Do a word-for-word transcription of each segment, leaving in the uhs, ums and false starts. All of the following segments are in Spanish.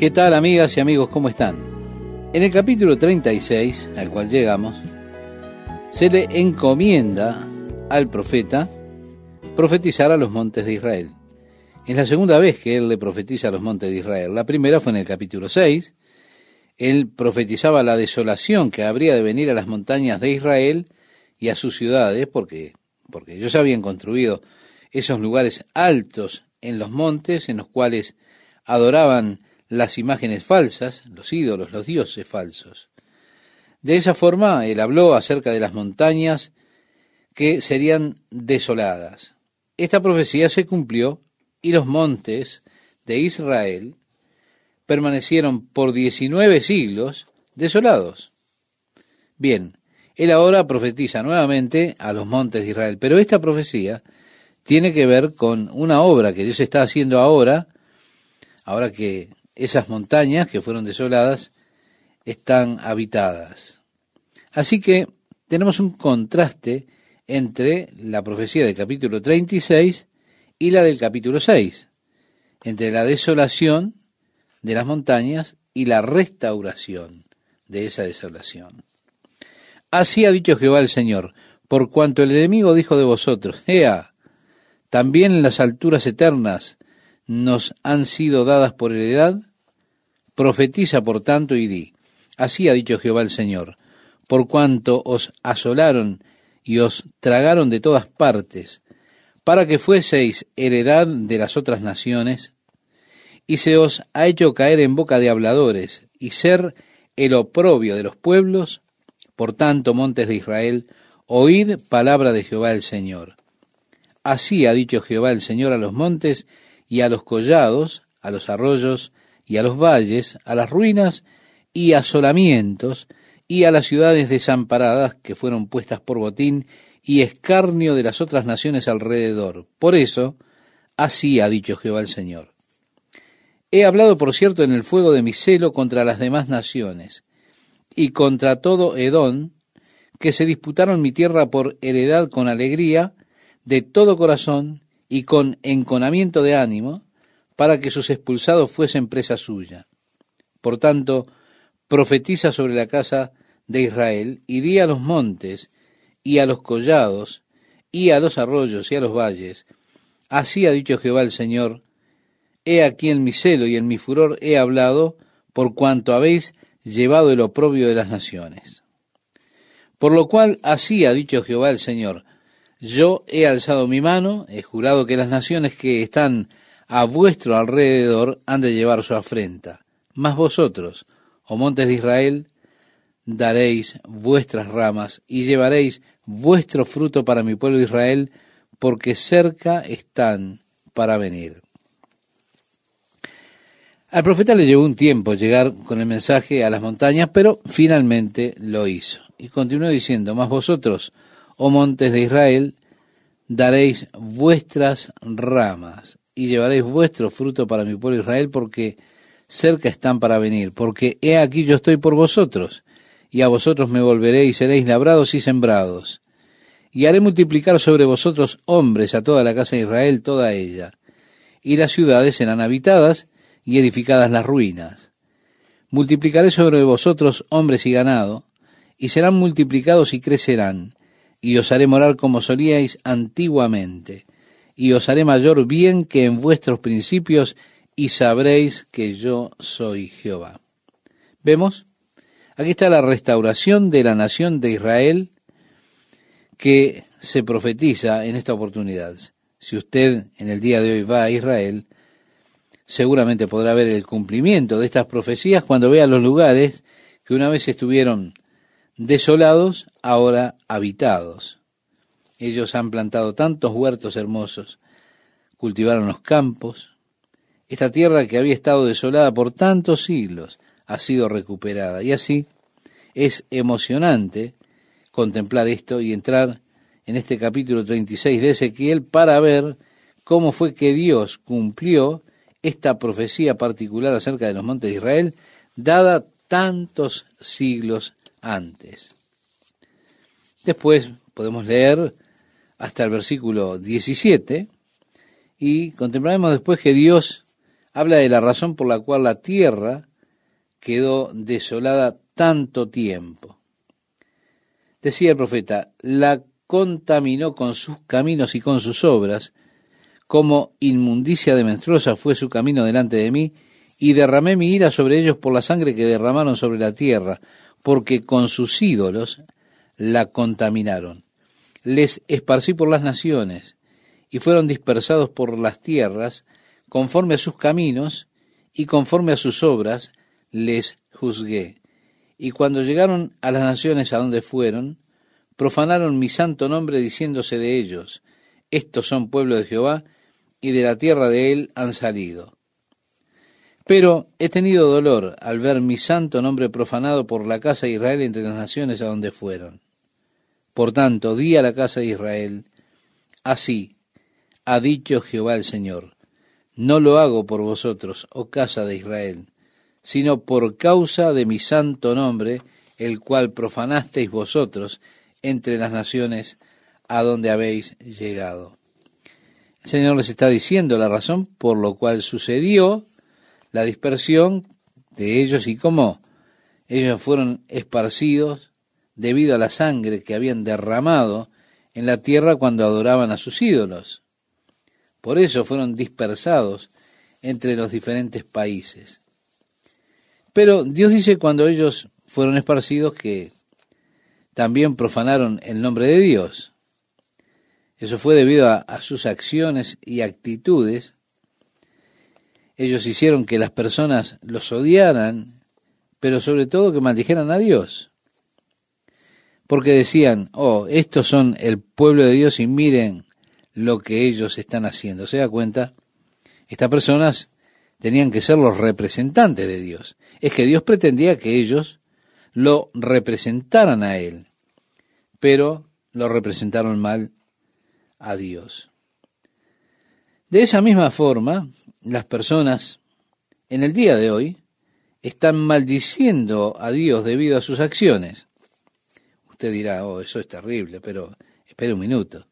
¿Qué tal, amigas y amigos? ¿Cómo están? En el capítulo treinta y seis, al cual llegamos, se le encomienda al profeta profetizar a los montes de Israel. Es la segunda vez que él le profetiza a los montes de Israel. La primera fue en el capítulo seis. Él profetizaba la desolación que habría de venir a las montañas de Israel y a sus ciudades, porque, porque ellos habían construido esos lugares altos en los montes en los cuales adoraban las imágenes falsas, los ídolos, los dioses falsos. De esa forma, él habló acerca de las montañas que serían desoladas. Esta profecía se cumplió y los montes de Israel permanecieron por diecinueve siglos desolados. Bien, él ahora profetiza nuevamente a los montes de Israel, pero esta profecía tiene que ver con una obra que Dios está haciendo ahora, ahora que esas montañas que fueron desoladas están habitadas. Así que tenemos un contraste entre la profecía del capítulo treinta y seis y la del capítulo seis, entre la desolación de las montañas y la restauración de esa desolación. Así ha dicho Jehová el Señor, por cuanto el enemigo dijo de vosotros, ea, también las alturas eternas nos han sido dadas por heredad, profetiza por tanto y di, así ha dicho Jehová el Señor, por cuanto os asolaron y os tragaron de todas partes, para que fueseis heredad de las otras naciones, y se os ha hecho caer en boca de habladores, y ser el oprobio de los pueblos, por tanto, montes de Israel, oíd palabra de Jehová el Señor. Así ha dicho Jehová el Señor a los montes y a los collados, a los arroyos y a los valles, a las ruinas y asolamientos, y a las ciudades desamparadas que fueron puestas por botín y escarnio de las otras naciones alrededor. Por eso, así ha dicho Jehová el Señor. He hablado, por cierto, en el fuego de mi celo contra las demás naciones, y contra todo Edom, que se disputaron mi tierra por heredad con alegría, de todo corazón y con enconamiento de ánimo, para que sus expulsados fuesen presa suya. Por tanto, profetiza sobre la casa de Israel, y di a los montes, y a los collados, y a los arroyos, y a los valles, así ha dicho Jehová el Señor, he aquí en mi celo y en mi furor he hablado, por cuanto habéis llevado el oprobio de las naciones. Por lo cual, así ha dicho Jehová el Señor, yo he alzado mi mano, he jurado que las naciones que están a vuestro alrededor han de llevar su afrenta. Mas vosotros, oh montes de Israel, daréis vuestras ramas y llevaréis vuestro fruto para mi pueblo Israel, porque cerca están para venir. Al profeta le llevó un tiempo llegar con el mensaje a las montañas, pero finalmente lo hizo. Y continuó diciendo, mas vosotros, oh montes de Israel, daréis vuestras ramas y llevaréis vuestro fruto para mi pueblo Israel, porque cerca están para venir, porque he aquí yo estoy por vosotros, y a vosotros me volveré y seréis labrados y sembrados, y haré multiplicar sobre vosotros hombres a toda la casa de Israel, toda ella, y las ciudades serán habitadas y edificadas las ruinas. Multiplicaré sobre vosotros hombres y ganado, y serán multiplicados y crecerán, y os haré morar como solíais antiguamente, y os haré mayor bien que en vuestros principios, y sabréis que yo soy Jehová. ¿Vemos? Aquí está la restauración de la nación de Israel que se profetiza en esta oportunidad. Si usted en el día de hoy va a Israel, seguramente podrá ver el cumplimiento de estas profecías cuando vea los lugares que una vez estuvieron desolados, ahora habitados. Ellos han plantado tantos huertos hermosos, cultivaron los campos. Esta tierra que había estado desolada por tantos siglos ha sido recuperada. Y así es emocionante contemplar esto y entrar en este capítulo treinta y seis de Ezequiel para ver cómo fue que Dios cumplió esta profecía particular acerca de los montes de Israel, dada tantos siglos antes. Después podemos leer hasta el versículo diecisiete y contemplaremos después que Dios habla de la razón por la cual la tierra quedó desolada tanto tiempo. Decía el profeta, la contaminó con sus caminos y con sus obras, como inmundicia de menstruosa fue su camino delante de mí, y derramé mi ira sobre ellos por la sangre que derramaron sobre la tierra, porque con sus ídolos la contaminaron. Les esparcí por las naciones, y fueron dispersados por las tierras, conforme a sus caminos, y conforme a sus obras, les juzgué. Y cuando llegaron a las naciones a donde fueron, profanaron mi santo nombre diciéndose de ellos, estos son pueblo de Jehová, y de la tierra de él han salido. Pero he tenido dolor al ver mi santo nombre profanado por la casa de Israel entre las naciones a donde fueron. Por tanto, di a la casa de Israel, así ha dicho Jehová el Señor, no lo hago por vosotros, oh casa de Israel, sino por causa de mi santo nombre, el cual profanasteis vosotros entre las naciones a donde habéis llegado. El Señor les está diciendo la razón por lo cual sucedió la dispersión de ellos y cómo ellos fueron esparcidos debido a la sangre que habían derramado en la tierra cuando adoraban a sus ídolos. Por eso fueron dispersados entre los diferentes países. Pero Dios dice cuando ellos fueron esparcidos que también profanaron el nombre de Dios. Eso fue debido a, a sus acciones y actitudes. Ellos hicieron que las personas los odiaran, pero sobre todo que maldijeran a Dios. Porque decían, oh, estos son el pueblo de Dios y miren lo que ellos están haciendo. ¿Se da cuenta? Estas personas tenían que ser los representantes de Dios. Es que Dios pretendía que ellos lo representaran a Él, pero lo representaron mal a Dios. De esa misma forma, las personas en el día de hoy están maldiciendo a Dios debido a sus acciones. Usted dirá, oh, eso es terrible, pero espere un minuto.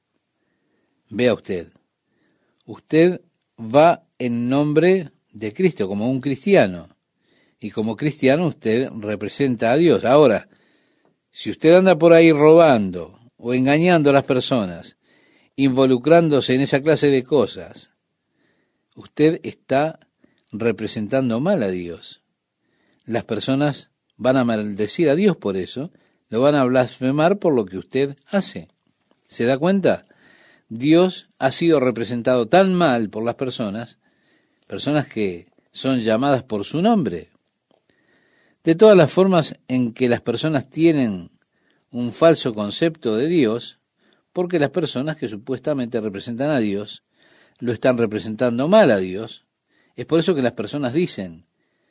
Vea usted, usted va en nombre de Cristo como un cristiano, y como cristiano usted representa a Dios. Ahora, si usted anda por ahí robando o engañando a las personas, involucrándose en esa clase de cosas, usted está representando mal a Dios. Las personas van a maldecir a Dios por eso, lo van a blasfemar por lo que usted hace. ¿Se da cuenta? Dios ha sido representado tan mal por las personas, personas que son llamadas por su nombre. De todas las formas en que las personas tienen un falso concepto de Dios, porque las personas que supuestamente representan a Dios lo están representando mal a Dios. Es por eso que las personas dicen,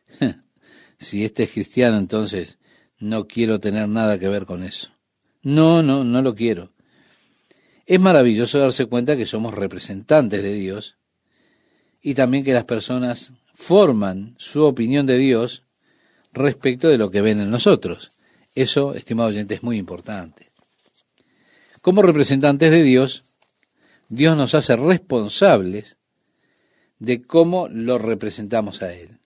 si este es cristiano, entonces no quiero tener nada que ver con eso. No, no, no lo quiero. Es maravilloso darse cuenta que somos representantes de Dios y también que las personas forman su opinión de Dios respecto de lo que ven en nosotros. Eso, estimado oyente, es muy importante. Como representantes de Dios, Dios nos hace responsables de cómo lo representamos a Él.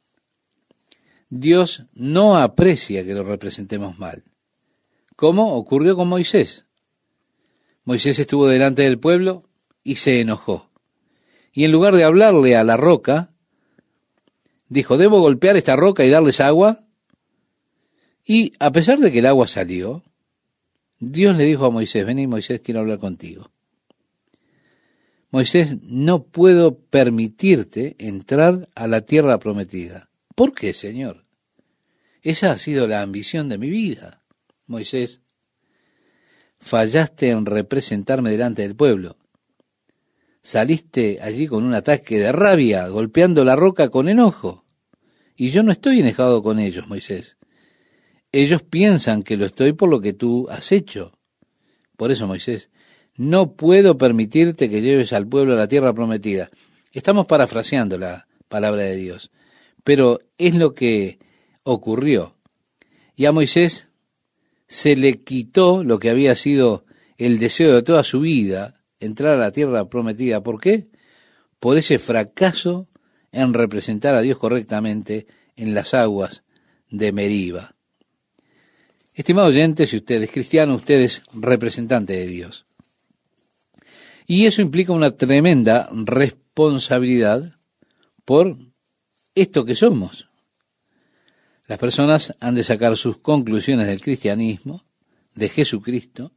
Dios no aprecia que lo representemos mal. ¿Cómo ocurrió con Moisés? Moisés estuvo delante del pueblo y se enojó. Y en lugar de hablarle a la roca, dijo, ¿debo golpear esta roca y darles agua? Y a pesar de que el agua salió, Dios le dijo a Moisés, vení Moisés, quiero hablar contigo. Moisés, no puedo permitirte entrar a la tierra prometida. ¿Por qué, Señor? Esa ha sido la ambición de mi vida. Moisés, fallaste en representarme delante del pueblo. Saliste allí con un ataque de rabia, golpeando la roca con enojo. Y yo no estoy enojado con ellos, Moisés. Ellos piensan que lo estoy por lo que tú has hecho. Por eso, Moisés, no puedo permitirte que lleves al pueblo a la tierra prometida. Estamos parafraseando la palabra de Dios, pero es lo que ocurrió. Y a Moisés se le quitó lo que había sido el deseo de toda su vida, entrar a la tierra prometida. ¿Por qué? Por ese fracaso en representar a Dios correctamente en las aguas de Meriba. Estimado oyente, si usted es cristiano, usted es representante de Dios. Y eso implica una tremenda responsabilidad por esto que somos. Las personas han de sacar sus conclusiones del cristianismo, de Jesucristo,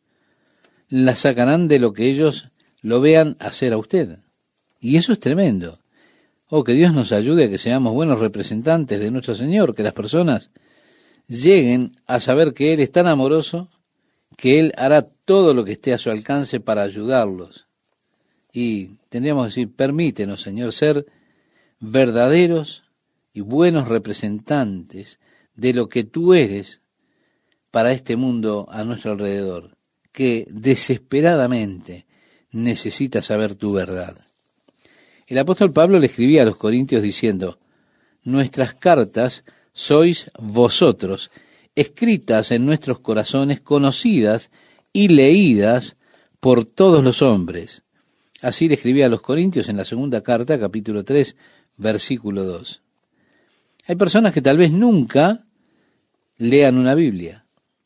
las sacarán de lo que ellos lo vean hacer a usted. Y eso es tremendo. Oh, que Dios nos ayude a que seamos buenos representantes de nuestro Señor, que las personas lleguen a saber que Él es tan amoroso, que Él hará todo lo que esté a su alcance para ayudarlos. Y tendríamos que decir, permítenos, Señor, ser verdaderos y buenos representantes de lo que tú eres para este mundo a nuestro alrededor, que desesperadamente necesita saber tu verdad. El apóstol Pablo le escribía a los Corintios diciendo, nuestras cartas sois vosotros, escritas en nuestros corazones, conocidas y leídas por todos los hombres. Así le escribía a los Corintios en la segunda carta, capítulo tres, versículo dos. Hay personas que tal vez nunca lean una Biblia.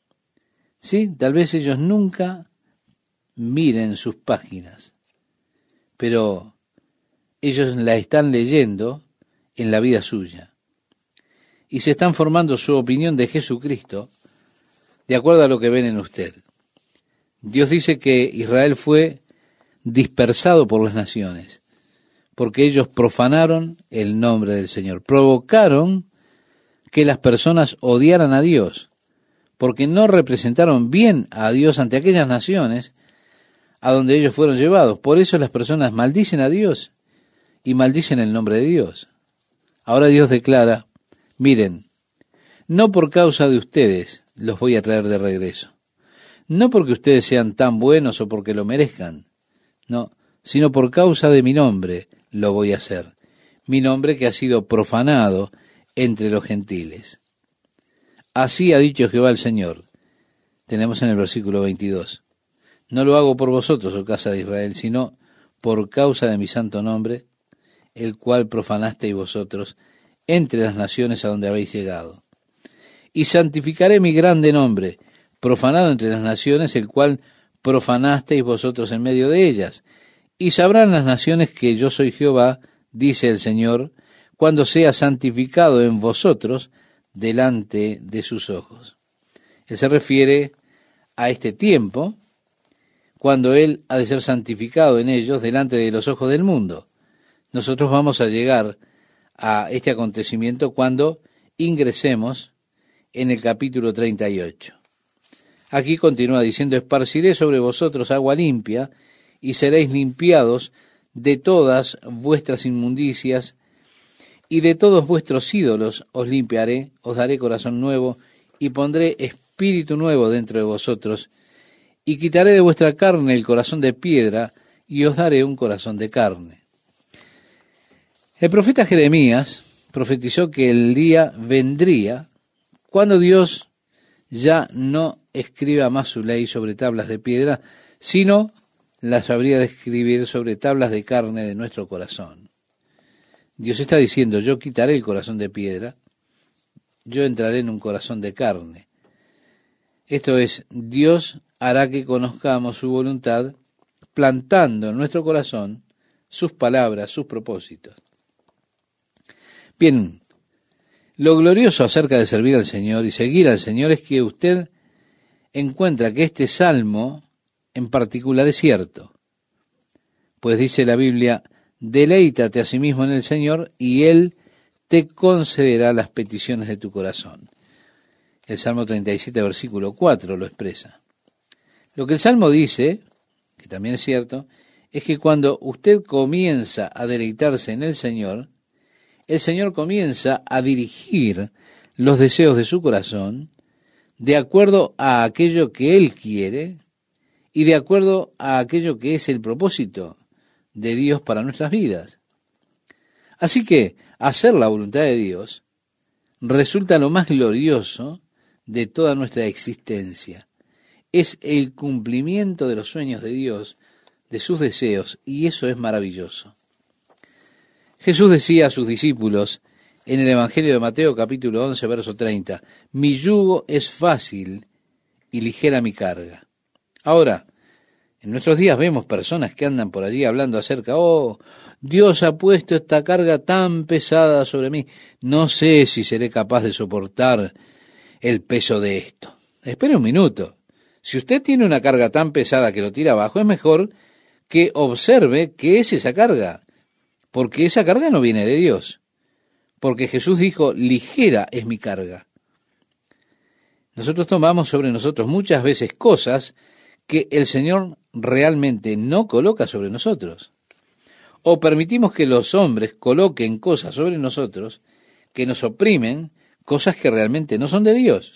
Sí, tal vez ellos nunca miren sus páginas, pero ellos la están leyendo en la vida suya. Y se están formando su opinión de Jesucristo de acuerdo a lo que ven en usted. Dios dice que Israel fue dispersado por las naciones, porque ellos profanaron el nombre del Señor, provocaron que las personas odiaran a Dios, porque no representaron bien a Dios ante aquellas naciones a donde ellos fueron llevados. Por eso las personas maldicen a Dios y maldicen el nombre de Dios. Ahora Dios declara, miren, no por causa de ustedes los voy a traer de regreso, no porque ustedes sean tan buenos o porque lo merezcan, no, sino por causa de mi nombre lo voy a hacer, mi nombre que ha sido profanado entre los gentiles. Así ha dicho Jehová el Señor. Tenemos en el versículo veintidós. No lo hago por vosotros, oh casa de Israel, sino por causa de mi santo nombre, el cual profanasteis vosotros entre las naciones a donde habéis llegado. Y santificaré mi grande nombre, profanado entre las naciones, el cual profanasteis vosotros en medio de ellas. Y sabrán las naciones que yo soy Jehová, dice el Señor, cuando sea santificado en vosotros delante de sus ojos. Él se refiere a este tiempo, cuando Él ha de ser santificado en ellos delante de los ojos del mundo. Nosotros vamos a llegar a este acontecimiento cuando ingresemos en el capítulo treinta y ocho. Aquí continúa diciendo, esparciré sobre vosotros agua limpia, y seréis limpiados de todas vuestras inmundicias, y de todos vuestros ídolos os limpiaré, os daré corazón nuevo, y pondré espíritu nuevo dentro de vosotros, y quitaré de vuestra carne el corazón de piedra, y os daré un corazón de carne. El profeta Jeremías profetizó que el día vendría cuando Dios ya no escriba más su ley sobre tablas de piedra, sino las habría de escribir sobre tablas de carne de nuestro corazón. Dios está diciendo, yo quitaré el corazón de piedra, yo entraré en un corazón de carne. Esto es, Dios hará que conozcamos su voluntad, plantando en nuestro corazón sus palabras, sus propósitos. Bien, lo glorioso acerca de servir al Señor y seguir al Señor es que usted encuentra que este salmo en particular es cierto, pues dice la Biblia, deleítate a sí mismo en el Señor y Él te concederá las peticiones de tu corazón. El Salmo treinta y siete, versículo cuatro lo expresa. Lo que el Salmo dice, que también es cierto, es que cuando usted comienza a deleitarse en el Señor, el Señor comienza a dirigir los deseos de su corazón de acuerdo a aquello que Él quiere y de acuerdo a aquello que es el propósito de Dios para nuestras vidas. Así que hacer la voluntad de Dios resulta lo más glorioso de toda nuestra existencia. Es el cumplimiento de los sueños de Dios, de sus deseos, y eso es maravilloso. Jesús decía a sus discípulos en el Evangelio de Mateo capítulo once, verso treinta, mi yugo es fácil y ligera mi carga. Ahora, en nuestros días vemos personas que andan por allí hablando acerca, oh, Dios ha puesto esta carga tan pesada sobre mí, no sé si seré capaz de soportar el peso de esto. Espere un minuto. Si usted tiene una carga tan pesada que lo tira abajo, es mejor que observe qué es esa carga, porque esa carga no viene de Dios, porque Jesús dijo, ligera es mi carga. Nosotros tomamos sobre nosotros muchas veces cosas que el Señor realmente no coloca sobre nosotros. O permitimos que los hombres coloquen cosas sobre nosotros que nos oprimen, cosas que realmente no son de Dios.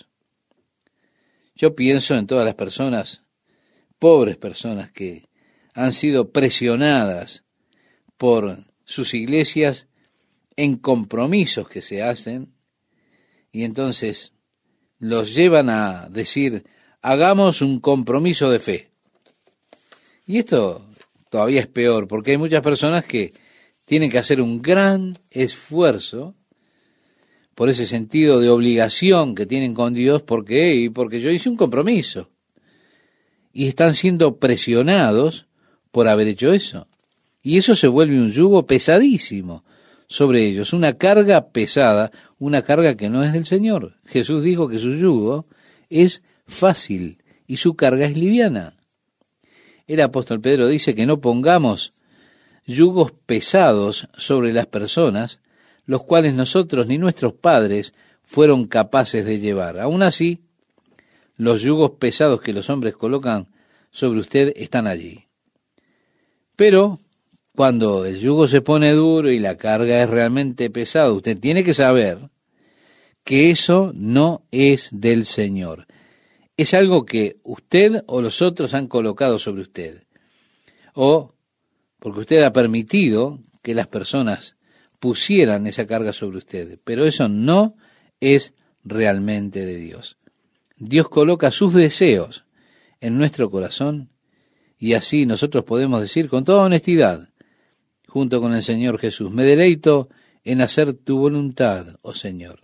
Yo pienso en todas las personas, pobres personas que han sido presionadas por sus iglesias en compromisos que se hacen, y entonces los llevan a decir, hagamos un compromiso de fe. Y esto todavía es peor, porque hay muchas personas que tienen que hacer un gran esfuerzo por ese sentido de obligación que tienen con Dios, porque, y porque yo hice un compromiso. Y están siendo presionados por haber hecho eso. Y eso se vuelve un yugo pesadísimo sobre ellos, una carga pesada, una carga que no es del Señor. Jesús dijo que su yugo es fácil y su carga es liviana. El apóstol Pedro dice que no pongamos yugos pesados sobre las personas, los cuales nosotros ni nuestros padres fueron capaces de llevar. Aún así, los yugos pesados que los hombres colocan sobre usted están allí. Pero cuando el yugo se pone duro y la carga es realmente pesada, usted tiene que saber que eso no es del Señor. Es algo que usted o los otros han colocado sobre usted. O porque usted ha permitido que las personas pusieran esa carga sobre usted. Pero eso no es realmente de Dios. Dios coloca sus deseos en nuestro corazón y así nosotros podemos decir con toda honestidad, junto con el Señor Jesús, me deleito en hacer tu voluntad, oh Señor.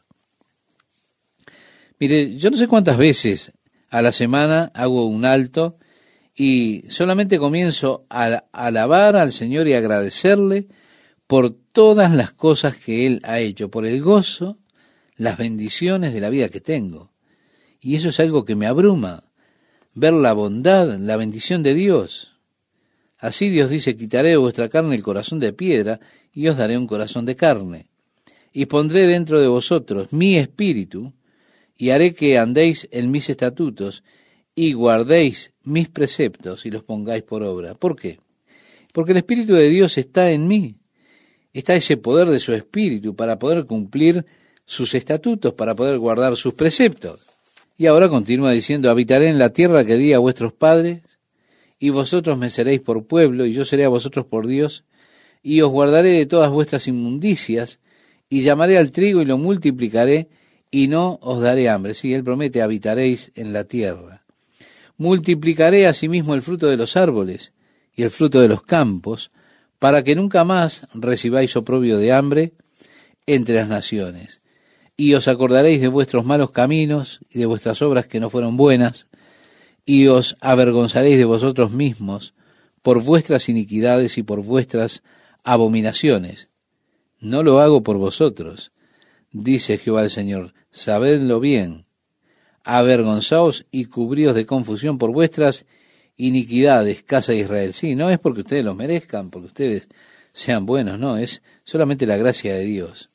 Mire, yo no sé cuántas veces a la semana hago un alto y solamente comienzo a alabar al Señor y agradecerle por todas las cosas que Él ha hecho, por el gozo, las bendiciones de la vida que tengo. Y eso es algo que me abruma, ver la bondad, la bendición de Dios. Así Dios dice, quitaré de vuestra carne el corazón de piedra y os daré un corazón de carne. Y pondré dentro de vosotros mi espíritu y haré que andéis en mis estatutos y guardéis mis preceptos y los pongáis por obra. ¿Por qué? Porque el Espíritu de Dios está en mí. Está ese poder de su Espíritu para poder cumplir sus estatutos, para poder guardar sus preceptos. Y ahora continúa diciendo, habitaré en la tierra que di a vuestros padres, y vosotros me seréis por pueblo, y yo seré a vosotros por Dios, y os guardaré de todas vuestras inmundicias, y llamaré al trigo y lo multiplicaré, y no os daré hambre. Sí, Él promete, habitaréis en la tierra. Multiplicaré asimismo el fruto de los árboles, y el fruto de los campos, para que nunca más recibáis oprobio de hambre entre las naciones. Y os acordaréis de vuestros malos caminos y de vuestras obras que no fueron buenas, y os avergonzaréis de vosotros mismos por vuestras iniquidades y por vuestras abominaciones. No lo hago por vosotros, dice Jehová el Señor, sabedlo bien. Avergonzaos y cubríos de confusión por vuestras iniquidades, casa de Israel. Sí, no es porque ustedes los merezcan, porque ustedes sean buenos, no, es solamente la gracia de Dios.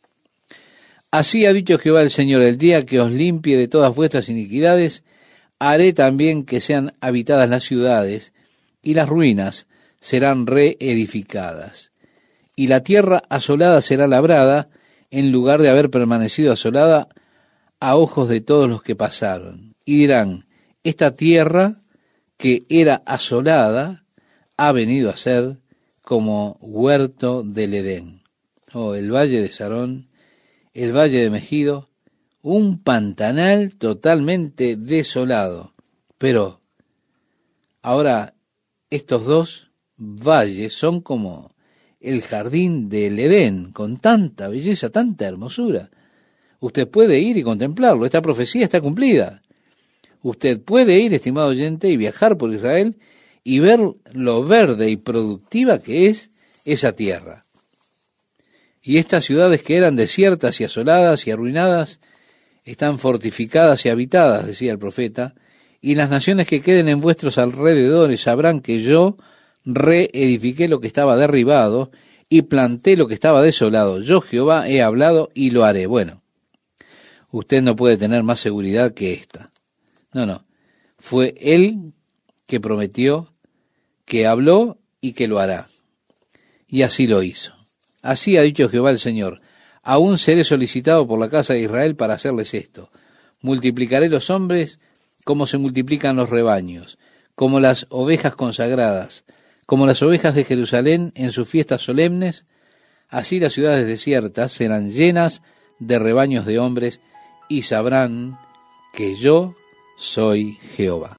Así ha dicho Jehová el Señor, el día que os limpie de todas vuestras iniquidades, haré también que sean habitadas las ciudades, y las ruinas serán reedificadas. Y la tierra asolada será labrada, en lugar de haber permanecido asolada a ojos de todos los que pasaron. Y dirán, esta tierra que era asolada ha venido a ser como huerto del Edén. Oh, el valle de Sarón, el valle de Megido, un pantanal totalmente desolado. Pero ahora estos dos valles son como el jardín del Edén, con tanta belleza, tanta hermosura. Usted puede ir y contemplarlo, esta profecía está cumplida. Usted puede ir, estimado oyente, y viajar por Israel y ver lo verde y productiva que es esa tierra. Y estas ciudades que eran desiertas y asoladas y arruinadas, están fortificadas y habitadas, decía el profeta, y las naciones que queden en vuestros alrededores sabrán que yo reedifiqué lo que estaba derribado y planté lo que estaba desolado. Yo, Jehová, he hablado y lo haré. Bueno, usted no puede tener más seguridad que esta. No, no. Fue Él que prometió, que habló y que lo hará. Y así lo hizo. Así ha dicho Jehová el Señor. Aún seré solicitado por la casa de Israel para hacerles esto. Multiplicaré los hombres como se multiplican los rebaños, como las ovejas consagradas, como las ovejas de Jerusalén en sus fiestas solemnes. Así las ciudades desiertas serán llenas de rebaños de hombres y sabrán que yo soy Jehová.